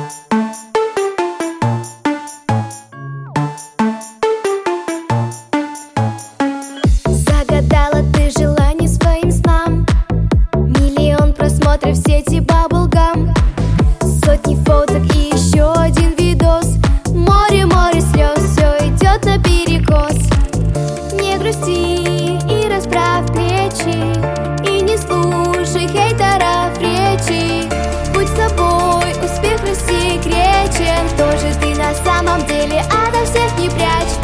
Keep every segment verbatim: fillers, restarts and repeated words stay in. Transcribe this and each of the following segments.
Загадала ты желание своим снам. Миллион просмотров в сети Bubblegum, сотни фоток и еще один видос. Море, море слез, все идет наперекос. Не грусти и расправь плечи, и не слушай хейтеров речи. Будь собой, успех рассекречен. Кто же ты на самом деле, ото всех не прячь.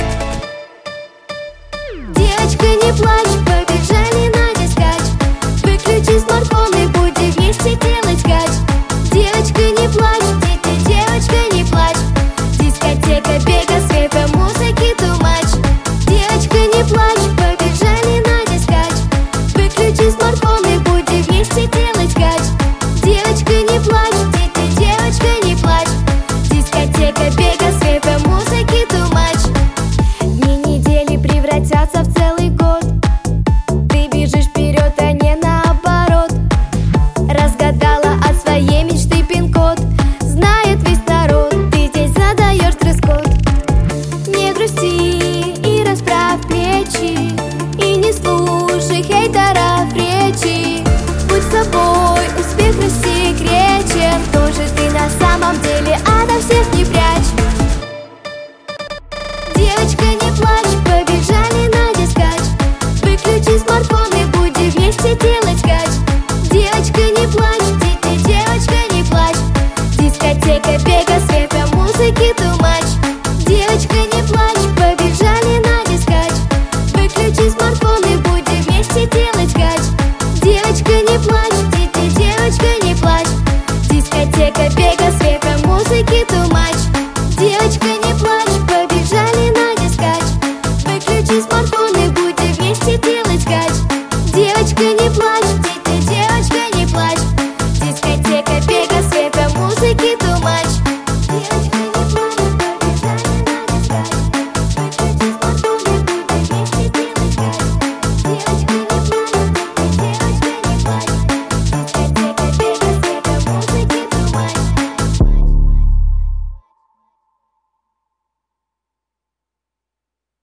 Девочка, не плачь, побежали на дискач. Выключи смартфон и будем вместе делать кач. Девочка, не плачь, дети, девочка, не плачь. Дискотека, бега, света, музыки, too much. Девочка, не плачь, побежали на дискач. Выключи смартфон и будем вместе делать кач. Девочка, не плачь, дети, девочка, не плачь. Дискотека, бега, света, музыки, too much. Дни недели превратятся в целый год. Ты бежишь вперед, а не наоборот. Разгадала от своей мечты пин-код. Знает весь народ, ты здесь задаешь дресс-код. Не грусти и расправь плечи, и не слушай хейтеров речи. Будь собой, успех рассекречен. Кто же ты на самом деле, ото всех не прячь. Девочка, не плачь, побежали на дискач. Выключи смартфон и будем вместе делать кач. Девочка, не плачь, дети, девочка, не плачь. Дискотека, бега, света, музыки, too much. Девочка, не плачь, побежали на дискач. Выключи смартфон и будем вместе делать кач. Девочка, не плачь, дети, девочка, не плачь. Дискотека, бега, света, музыки, too much.